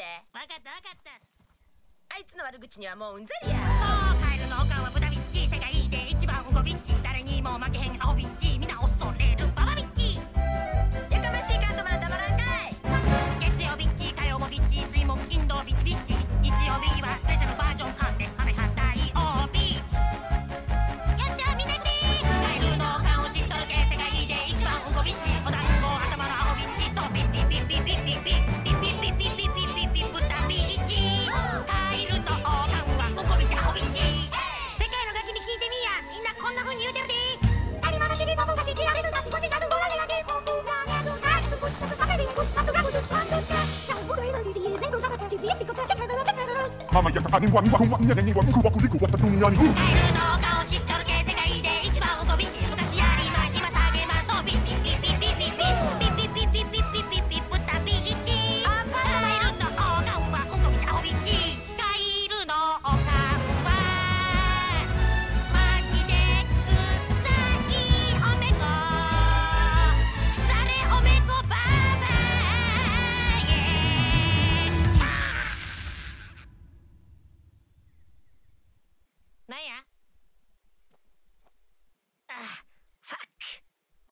わかったわかった。 あいつの悪口にはもううんざりや。 そう、カエルのおかんは豚ビッチ、世界で一番ウゴビッチ、誰にも負けへんアホビッチ、みんな恐れるババビッチ。 やかましいカットマンたまらんかい。 月曜ビッチ、火曜もビッチ、水木金土ビッチビッチ、日曜日はスペシャルバージョンハメハメハ大王ビッチ。よっしゃみんな来て。カエルのおかんを知っとるけ、世界で一番ウゴビッチ、お団子頭のアホビッチ、そうビッビッビッビッビッビッビッビッビッビッビッビッビッビッビッ豚ビッチ。カエルとおかんはウゴビッチアホビッチ。世界のガキに聞いてみや、みんなこんな風に言うてるで。 アニマのシリバボがしきられるだし、マジジャズボラレラゲコンフラネルナイトプッツカフェリングサトガブルパンドチャナウボロイドディズ全部ザバタディズイエスコツテカドロテカドロママやかにワニワンワンやねにワンクワクリクワタドニヤニカエルの